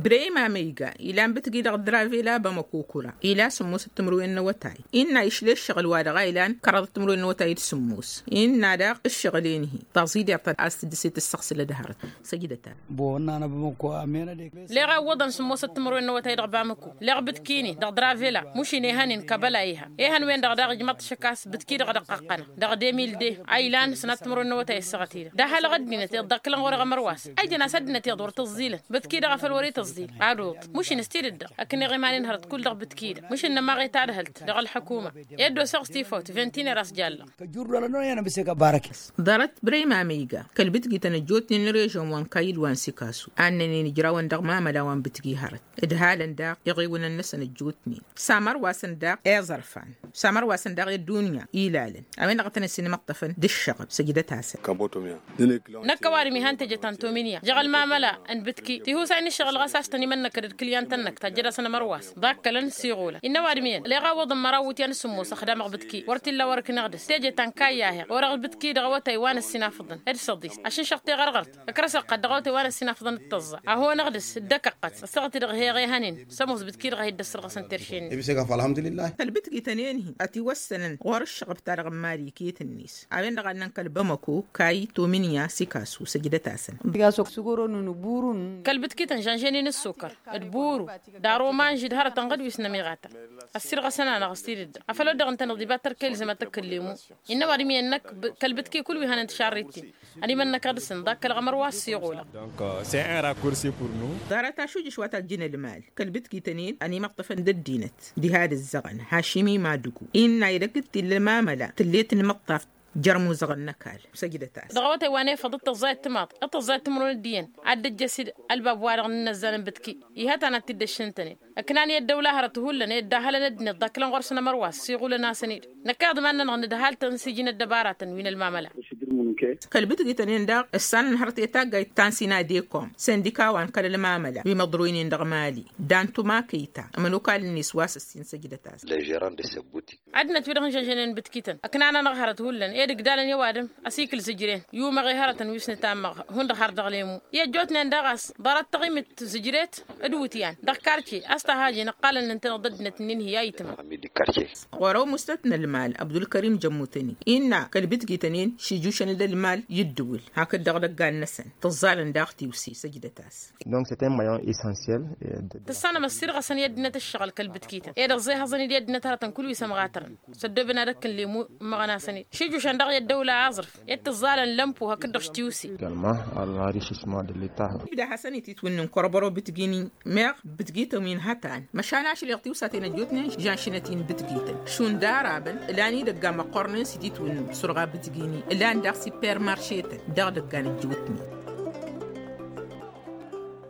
بريما ميجا إلى بتجي درافيلا بمكوكولا إلى سموس التمروين نوتاي إن إيش ليش شغل وارغا إلى كرر التمروين نوتاي السموس إن داق الشغلين هي تزيد يعطي أستدسيت الشخص اللي دهرت سجدتها بونا أنا بمكو أمينة ديك لغا وضن سموس التمروين نوتاي ربامكو لغ بتكيني درافيلا مش نهان كبلا إيها إيهان وين دغ جمط شكاس بتكي دغ دققنا دغ 2000 أيلان سنة تمروين نوتاي السغتير ده هل غدنا تيضك لن ورغ مرواس أجنا سدنا تيضور تزيل بتكي دغ في الوري تزيل عروض مش نستير الدغ لكن غيمانين هرت كل دغ بتكي مش إنما غي تعرهلت دغ الحكومة يدو سغستي فوت فنتين راس جالة كجور لنا أنا بسيك باركس دارت بريما ميجا كالبتجي تنجوتني نريجون وان كايل وان سيكاسو أنني نجراون دغ ما ملا وان بتجي هرت إدهالا داق يغيون الناس نجوتني سامر واسن داق إيزرفان سامر واسن داق الدنيا إيلالن أمين غتنا السينما طفن دشغب سجدتها سن كابوتوميا نكواري مهان تجتان تومينيا جغل ما ملا ان بتكي تهو ساين الشغل غساس تني منك الكليان تنك تجرا سنه مرواس ذاك لن سيغوله ان وارمين لغا وض مراوت ين سمو سخدام بتكي ورتي لا ورك نقدس تجتان كاياه ورغ بتكي دغوتي وانا السنافضن هاد صديس عشان شقتي غرغرت كرس قد دغوتي وانا السنافضن الطزه هو نقدس دققت سقتي دغ هي غيهانين سموس بتكي غي دسر غسن ترشين يبسك الحمد لله البتجي تنينهي اتي وسنن ور الشغب تاع غماري كيت النيس أمين دغنا كالبمكو كاي تومينيا سيكاسو سجدتها سن كلبتكي تنجانجينين السكر البورو دارو مانجي دهارة تنقد ويسنا ميغاتا السير غسنا أنا غستير الد أفلو دغن تنضيبات تركيل زي ما تكلمو إنما رمي إنك كلبتكي كل ويهان انتشاريتي أني منك قدسن ذاك الغمر واسي يقوله donc c'est un raccourci pour nous دارتا شو جشوات الجن المال كلبتكي تنين أني مقطفن ددينت دي هذا الزغن هاشمي ما دقو إن يرقت اللي ما ملا تليت المقطف جرمو زغن نكال سجدتها دغوتي واني فضلت الزايد تماط الزايد تمرون الدين عد الجسد الباب وارغ نزل بتكي يهاتنا تدشنتني لكناني الدوله هرتهولنا يدهل ندني ضكلن غرسنا مرواس سيقول ناس نيد نكاد ما ندهال تنسجين الدبارات وين المعمله كلبتكي تنين دا السان هرت يتاغا تانسينا ديكم سنديكا وان كل المعمله بمضروين دغمالي دانتو ما كيتا املوكا النسواس السين سجدتها les gérants de ces boutiques عدنا تبدغن جنجنين بتكيتن اكنانا نغهرتهولن يدك دالن يوادم اسيكل سجرين يوم غيهرتن ويسن تام هند خار دغليمو يا جوتنا ندغس ضرت تقيمت سجريت ادوتيان دكارتي استا هاجي نقال ان انت ضدنا تنين هي ايتم amis du quartier ورو مستثنى المال عبد الكريم جموتني إن كلبتكي تنين شيجوشن المال يدول هكذا دغدغ النسن تزالن داختي وسي سجدتاس donc c'est un maillon essentiel تسانا مسير غسن يدنا تشغل كلبتكيتا يا زي هزن يدنا ترى كل ويسم غاترن سدبنا دك اللي مو مغنا سني شيجوشن دغ الدوله عازرف يتزالن لمبو هكذا شتيوسي également à l'enrichissement de l'État بدا حسني تتونن كربرو بتجيني مير بتجيتو من هاتان مشاناش اللي يعطيو ساتين جوتنا جانشنتين بتجيتن شون دارابن لاني دغا مقرن سيتي تونن سرغا بتجيني لان داك سوبر مارشيت دغ دغان جوتني